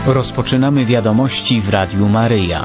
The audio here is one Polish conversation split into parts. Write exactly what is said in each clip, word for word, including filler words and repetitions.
Rozpoczynamy wiadomości w Radiu Maryja.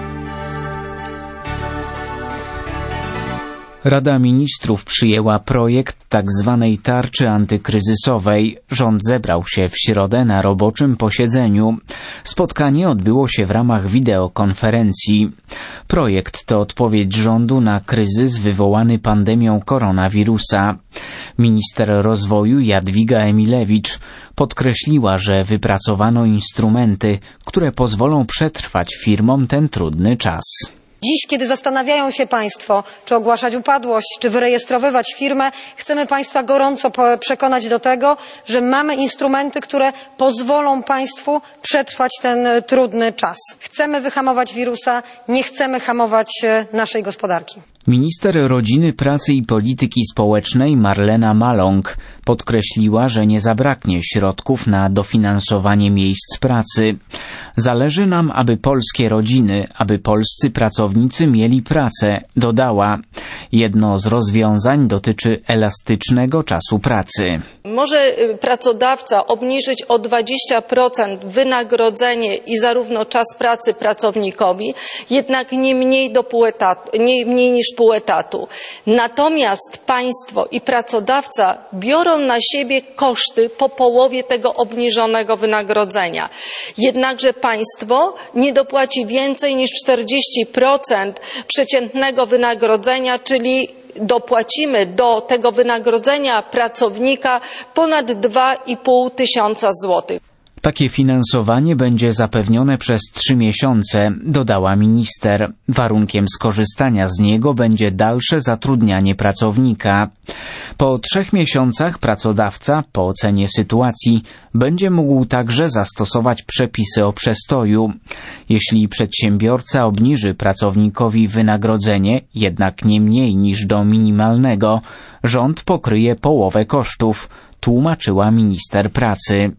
Rada Ministrów przyjęła projekt tzw. tarczy antykryzysowej. Rząd zebrał się w środę na roboczym posiedzeniu. Spotkanie odbyło się w ramach wideokonferencji. Projekt to odpowiedź rządu na kryzys wywołany pandemią koronawirusa. Minister rozwoju Jadwiga Emilewicz podkreśliła, że wypracowano instrumenty, które pozwolą przetrwać firmom ten trudny czas. Dziś, kiedy zastanawiają się Państwo, czy ogłaszać upadłość, czy wyrejestrowywać firmę, chcemy Państwa gorąco przekonać do tego, że mamy instrumenty, które pozwolą Państwu przetrwać ten trudny czas. Chcemy wyhamować wirusa, nie chcemy hamować naszej gospodarki. Minister Rodziny, Pracy i Polityki Społecznej Marlena Maląg podkreśliła, że nie zabraknie środków na dofinansowanie miejsc pracy. Zależy nam, aby polskie rodziny, aby polscy pracownicy mieli pracę, dodała. Jedno z rozwiązań dotyczy elastycznego czasu pracy. Może pracodawca obniżyć o dwadzieścia procent wynagrodzenie i zarówno czas pracy pracownikowi, jednak nie mniej, do pół etatu, nie mniej niż pół etatu. Natomiast państwo i pracodawca biorą na siebie koszty po połowie tego obniżonego wynagrodzenia. Jednakże państwo nie dopłaci więcej niż czterdzieści procent przeciętnego wynagrodzenia, czyli dopłacimy do tego wynagrodzenia pracownika ponad dwa i pół tysiąca złotych. Takie finansowanie będzie zapewnione przez trzy miesiące, dodała minister. Warunkiem skorzystania z niego będzie dalsze zatrudnianie pracownika. Po trzech miesiącach pracodawca, po ocenie sytuacji, będzie mógł także zastosować przepisy o przestoju. Jeśli przedsiębiorca obniży pracownikowi wynagrodzenie, jednak nie mniej niż do minimalnego, rząd pokryje połowę kosztów, tłumaczyła minister pracy.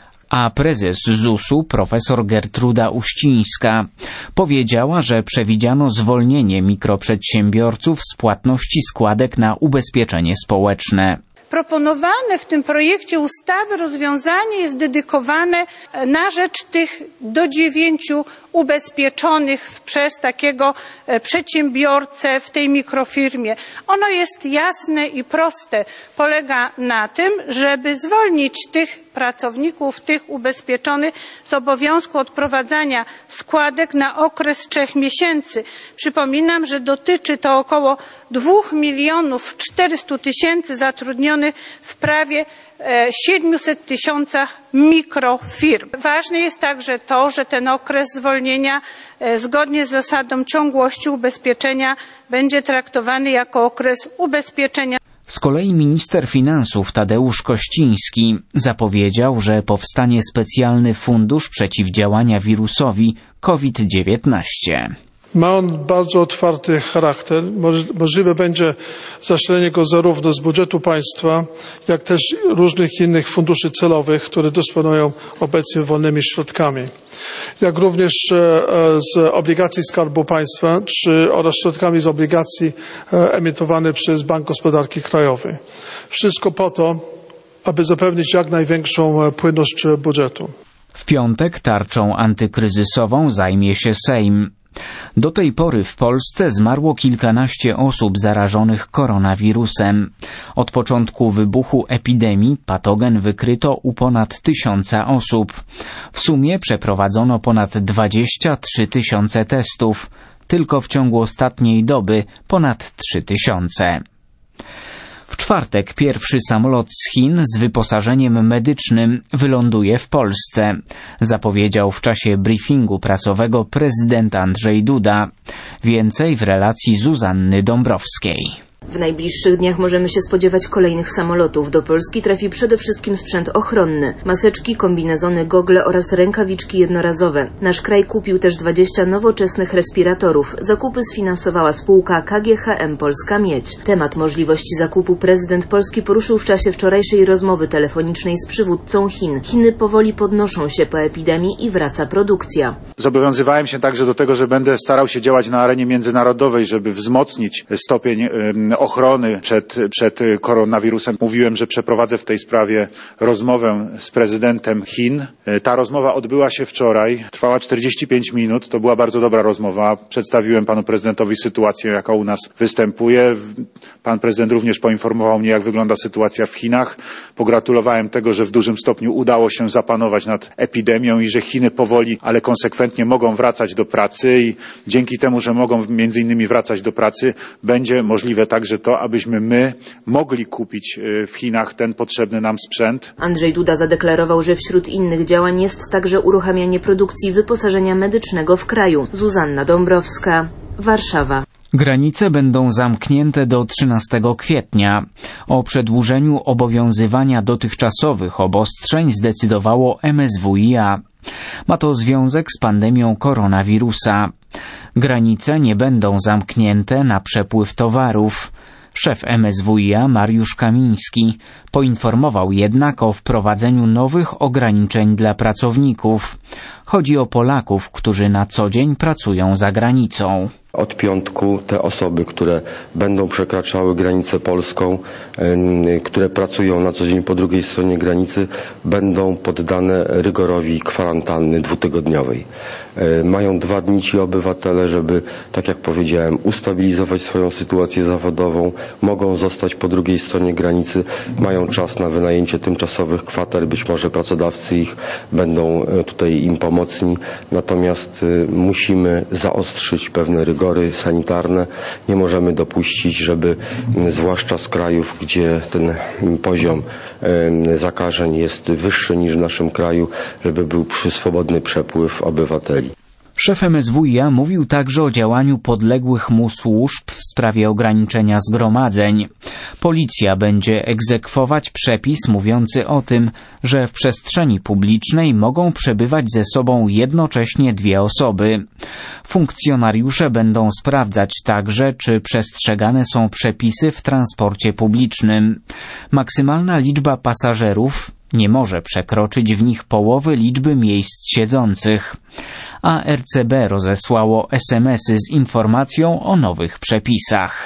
A prezes zusu, profesor Gertruda Uścińska, powiedziała, że przewidziano zwolnienie mikroprzedsiębiorców z płatności składek na ubezpieczenie społeczne. Proponowane w tym projekcie ustawy rozwiązanie jest dedykowane na rzecz tych do dziewięciu ubezpieczonych przez takiego przedsiębiorcę w tej mikrofirmie. Ono jest jasne i proste. Polega na tym, żeby zwolnić tych pracowników, tych ubezpieczonych z obowiązku odprowadzania składek na okres trzech miesięcy. Przypominam, że dotyczy to około dwóch milionów czterystu tysięcy zatrudnionych w prawie siedmiuset tysiącach mikrofirm. Ważne jest także to, że ten okres zwolnienia zgodnie z zasadą ciągłości ubezpieczenia będzie traktowany jako okres ubezpieczenia. Z kolei minister finansów Tadeusz Kościński zapowiedział, że powstanie specjalny fundusz przeciwdziałania wirusowi COVID dziewiętnaście. Ma on bardzo otwarty charakter. Możliwe będzie zasilenie go zarówno z budżetu państwa, jak też różnych innych funduszy celowych, które dysponują obecnie wolnymi środkami, jak również z obligacji Skarbu Państwa czy oraz środkami z obligacji emitowanych przez Bank Gospodarki Krajowej. Wszystko po to, aby zapewnić jak największą płynność budżetu. W piątek tarczą antykryzysową zajmie się Sejm. Do tej pory w Polsce zmarło kilkanaście osób zarażonych koronawirusem. Od początku wybuchu epidemii patogen wykryto u ponad tysiąca osób. W sumie przeprowadzono ponad dwadzieścia trzy tysiące testów. Tylko w ciągu ostatniej doby ponad trzy tysiące. W czwartek pierwszy samolot z Chin z wyposażeniem medycznym wyląduje w Polsce, zapowiedział w czasie briefingu prasowego prezydent Andrzej Duda. Więcej w relacji Zuzanny Dąbrowskiej. W najbliższych dniach możemy się spodziewać kolejnych samolotów. Do Polski trafi przede wszystkim sprzęt ochronny, maseczki, kombinezony, gogle oraz rękawiczki jednorazowe. Nasz kraj kupił też dwadzieścia nowoczesnych respiratorów. Zakupy sfinansowała spółka K G H M Polska Miedź. Temat możliwości zakupu prezydent Polski poruszył w czasie wczorajszej rozmowy telefonicznej z przywódcą Chin. Chiny powoli podnoszą się po epidemii i wraca produkcja. Zobowiązywałem się także do tego, że będę starał się działać na arenie międzynarodowej, żeby wzmocnić stopień ochrony przed, przed koronawirusem. Mówiłem, że przeprowadzę w tej sprawie rozmowę z prezydentem Chin. Ta rozmowa odbyła się wczoraj, trwała czterdzieści pięć minut, to była bardzo dobra rozmowa. Przedstawiłem panu prezydentowi sytuację, jaka u nas występuje. Pan prezydent również poinformował mnie, jak wygląda sytuacja w Chinach. Pogratulowałem tego, że w dużym stopniu udało się zapanować nad epidemią i że Chiny powoli, ale konsekwentnie mogą wracać do pracy i dzięki temu, że mogą między innymi wracać do pracy, będzie możliwe także to, abyśmy my mogli kupić w Chinach ten potrzebny nam sprzęt. Andrzej Duda zadeklarował, że wśród innych działań jest także uruchamianie produkcji wyposażenia medycznego w kraju. Zuzanna Dąbrowska, Warszawa. Granice będą zamknięte do trzynastego kwietnia. O przedłużeniu obowiązywania dotychczasowych obostrzeń zdecydowało M S W i A. Ma to związek z pandemią koronawirusa. Granice nie będą zamknięte na przepływ towarów. Szef M S W i A Mariusz Kamiński poinformował jednak o wprowadzeniu nowych ograniczeń dla pracowników. Chodzi o Polaków, którzy na co dzień pracują za granicą. Od piątku te osoby, które będą przekraczały granicę polską, które pracują na co dzień po drugiej stronie granicy, będą poddane rygorowi kwarantanny dwutygodniowej. Mają dwa dni ci obywatele, żeby, tak jak powiedziałem, ustabilizować swoją sytuację zawodową, mogą zostać po drugiej stronie granicy, mają czas na wynajęcie tymczasowych kwater, być może pracodawcy ich będą tutaj im pomocni, natomiast musimy zaostrzyć pewne rygory sanitarne. Nie możemy dopuścić, żeby zwłaszcza z krajów, gdzie ten poziom zakażeń jest wyższy niż w naszym kraju, żeby był swobodny przepływ obywateli. Szef M S W i A mówił także o działaniu podległych mu służb w sprawie ograniczenia zgromadzeń. Policja będzie egzekwować przepis mówiący o tym, że w przestrzeni publicznej mogą przebywać ze sobą jednocześnie dwie osoby. Funkcjonariusze będą sprawdzać także, czy przestrzegane są przepisy w transporcie publicznym. Maksymalna liczba pasażerów nie może przekroczyć w nich połowy liczby miejsc siedzących. A R C B rozesłało es em esy z informacją o nowych przepisach.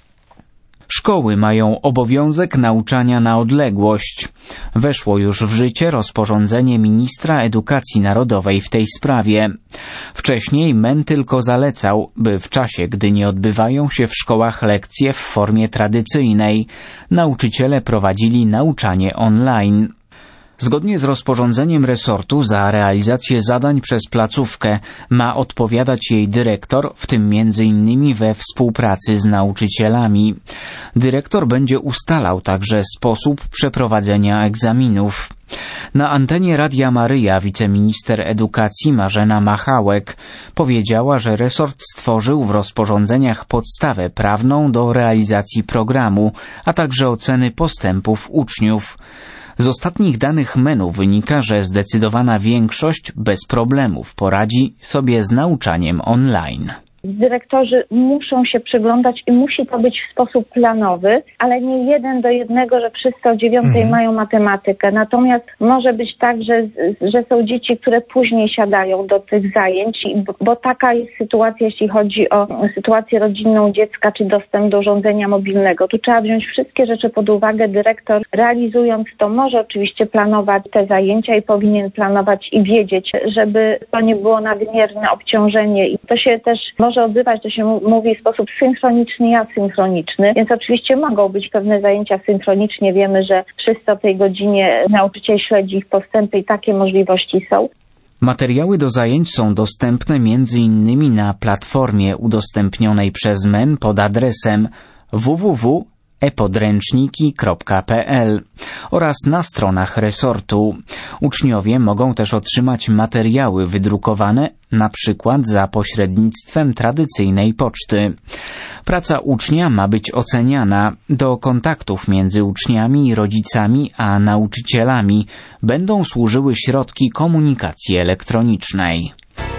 Szkoły mają obowiązek nauczania na odległość. Weszło już w życie rozporządzenie ministra edukacji narodowej w tej sprawie. Wcześniej M E N tylko zalecał, by w czasie, gdy nie odbywają się w szkołach lekcje w formie tradycyjnej, nauczyciele prowadzili nauczanie online. Zgodnie z rozporządzeniem resortu za realizację zadań przez placówkę ma odpowiadać jej dyrektor, w tym między innymi we współpracy z nauczycielami. Dyrektor będzie ustalał także sposób przeprowadzenia egzaminów. Na antenie Radia Maryja wiceminister edukacji Marzena Machałek powiedziała, że resort stworzył w rozporządzeniach podstawę prawną do realizacji programu, a także oceny postępów uczniów. Z ostatnich danych M E N-u wynika, że zdecydowana większość bez problemów poradzi sobie z nauczaniem online. Dyrektorzy muszą się przyglądać i musi to być w sposób planowy, ale nie jeden do jednego, że wszyscy o dziewiątej mhm. mają matematykę. Natomiast może być tak, że, że są dzieci, które później siadają do tych zajęć, bo taka jest sytuacja, jeśli chodzi o sytuację rodzinną dziecka, czy dostęp do urządzenia mobilnego. Tu trzeba wziąć wszystkie rzeczy pod uwagę. Dyrektor, realizując to, może oczywiście planować te zajęcia i powinien planować i wiedzieć, żeby to nie było nadmierne obciążenie. I to się też może odbywać, to się mówi w sposób synchroniczny i asynchroniczny, więc oczywiście mogą być pewne zajęcia synchronicznie. Wiemy, że wszyscy o tej godzinie nauczyciel śledzi ich postępy i takie możliwości są. Materiały do zajęć są dostępne między innymi na platformie udostępnionej przez M E N pod adresem w w w kropka e podręczniki kropka p l oraz na stronach resortu. Uczniowie mogą też otrzymać materiały wydrukowane, na przykład za pośrednictwem tradycyjnej poczty. Praca ucznia ma być oceniana. Do kontaktów między uczniami, rodzicami a nauczycielami będą służyły środki komunikacji elektronicznej.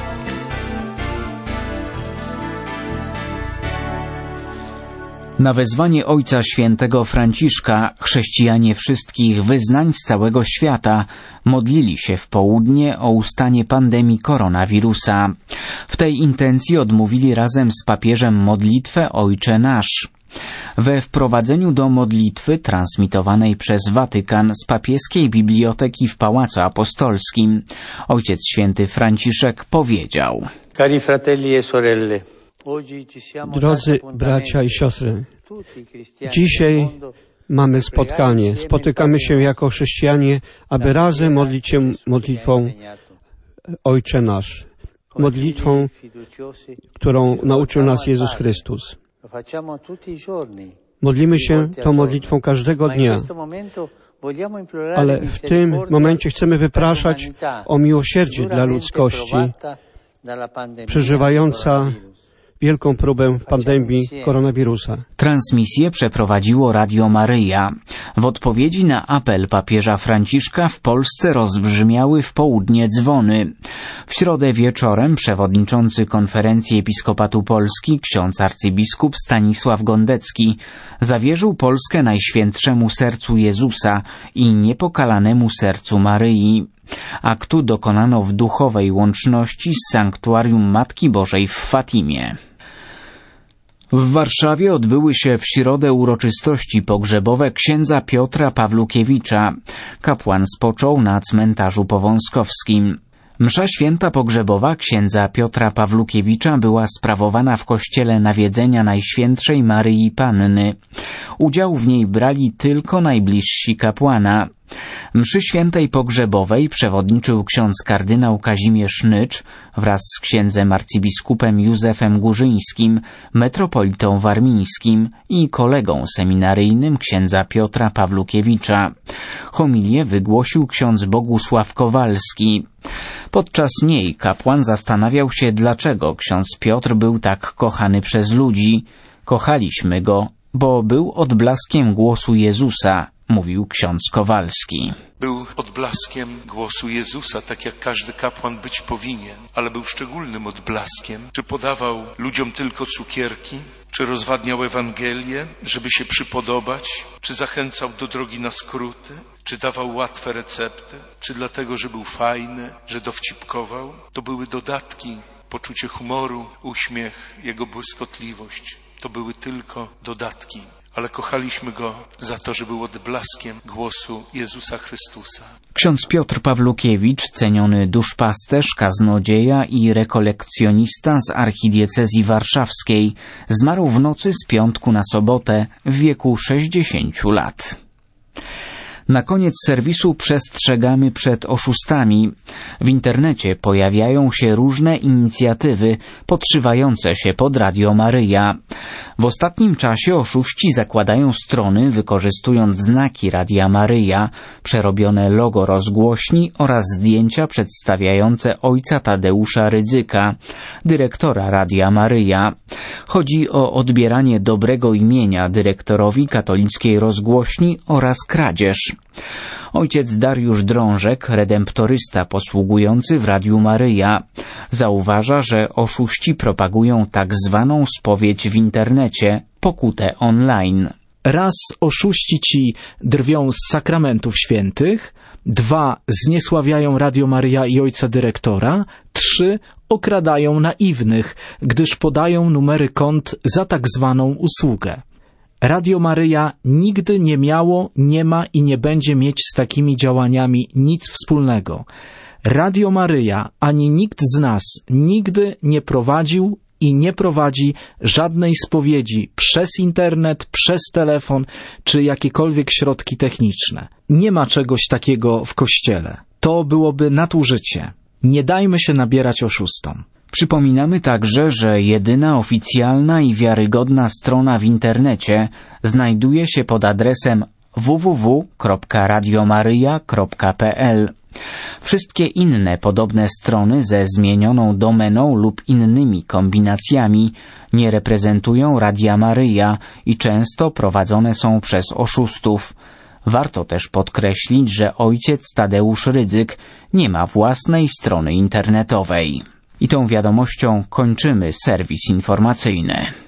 Na wezwanie Ojca Świętego Franciszka chrześcijanie wszystkich wyznań z całego świata modlili się w południe o ustanie pandemii koronawirusa. W tej intencji odmówili razem z papieżem modlitwę Ojcze Nasz. We wprowadzeniu do modlitwy transmitowanej przez Watykan z papieskiej biblioteki w Pałacu Apostolskim Ojciec Święty Franciszek powiedział: Cari fratelli e sorelle, drodzy bracia i siostry, dzisiaj mamy spotkanie. Spotykamy się jako chrześcijanie, aby razem modlić się modlitwą Ojcze Nasz, modlitwą, którą nauczył nas Jezus Chrystus. Modlimy się tą modlitwą każdego dnia, ale w tym momencie chcemy wypraszać o miłosierdzie dla ludzkości przeżywająca wielką próbę pandemii koronawirusa. Transmisję przeprowadziło Radio Maryja. W odpowiedzi na apel papieża Franciszka w Polsce rozbrzmiały w południe dzwony. W środę wieczorem przewodniczący Konferencji Episkopatu Polski ksiądz arcybiskup Stanisław Gondecki zawierzył Polskę Najświętszemu Sercu Jezusa i Niepokalanemu Sercu Maryi. Aktu dokonano w duchowej łączności z sanktuarium Matki Bożej w Fatimie. W Warszawie odbyły się w środę uroczystości pogrzebowe księdza Piotra Pawlukiewicza. Kapłan spoczął na cmentarzu powązkowskim. Msza święta pogrzebowa księdza Piotra Pawlukiewicza była sprawowana w kościele Nawiedzenia Najświętszej Maryi Panny. Udział w niej brali tylko najbliżsi kapłana. Mszy świętej pogrzebowej przewodniczył ksiądz kardynał Kazimierz Nycz wraz z księdzem arcybiskupem Józefem Górzyńskim, metropolitą warmińskim i kolegą seminaryjnym księdza Piotra Pawlukiewicza. Homilię wygłosił ksiądz Bogusław Kowalski. Podczas niej kapłan zastanawiał się, dlaczego ksiądz Piotr był tak kochany przez ludzi. Kochaliśmy go, bo był odblaskiem głosu Jezusa, mówił ksiądz Kowalski. Był odblaskiem głosu Jezusa, tak jak każdy kapłan być powinien, ale był szczególnym odblaskiem. Czy podawał ludziom tylko cukierki, czy rozwadniał Ewangelię, żeby się przypodobać, czy zachęcał do drogi na skróty, czy dawał łatwe recepty, czy dlatego, że był fajny, że dowcipkował. To były dodatki, poczucie humoru, uśmiech, jego błyskotliwość. To były tylko dodatki. Ale kochaliśmy go za to, że był odblaskiem głosu Jezusa Chrystusa. Ksiądz Piotr Pawlukiewicz, ceniony duszpasterz, kaznodzieja i rekolekcjonista z archidiecezji warszawskiej, zmarł w nocy z piątku na sobotę w wieku sześćdziesięciu lat. Na koniec serwisu przestrzegamy przed oszustami. W internecie pojawiają się różne inicjatywy podszywające się pod Radio Maryja. W ostatnim czasie oszuści zakładają strony, wykorzystując znaki Radia Maryja, przerobione logo rozgłośni oraz zdjęcia przedstawiające ojca Tadeusza Rydzyka, dyrektora Radia Maryja. Chodzi o odbieranie dobrego imienia dyrektorowi katolickiej rozgłośni oraz kradzież. Ojciec Dariusz Drążek, redemptorysta posługujący w Radiu Maryja, zauważa, że oszuści propagują tak zwaną spowiedź w internecie, pokutę online. Raz oszuści ci drwią z sakramentów świętych, dwa zniesławiają Radio Maryja i ojca dyrektora, trzy okradają naiwnych, gdyż podają numery kont za tak zwaną usługę. Radio Maryja nigdy nie miało, nie ma i nie będzie mieć z takimi działaniami nic wspólnego. Radio Maryja ani nikt z nas nigdy nie prowadził i nie prowadzi żadnej spowiedzi przez internet, przez telefon czy jakiekolwiek środki techniczne. Nie ma czegoś takiego w Kościele. To byłoby nadużycie. Nie dajmy się nabierać oszustom. Przypominamy także, że jedyna oficjalna i wiarygodna strona w internecie znajduje się pod adresem w w w kropka radiomaryja kropka p l. Wszystkie inne podobne strony ze zmienioną domeną lub innymi kombinacjami nie reprezentują Radia Maryja i często prowadzone są przez oszustów. Warto też podkreślić, że ojciec Tadeusz Rydzyk nie ma własnej strony internetowej. I tą wiadomością kończymy serwis informacyjny.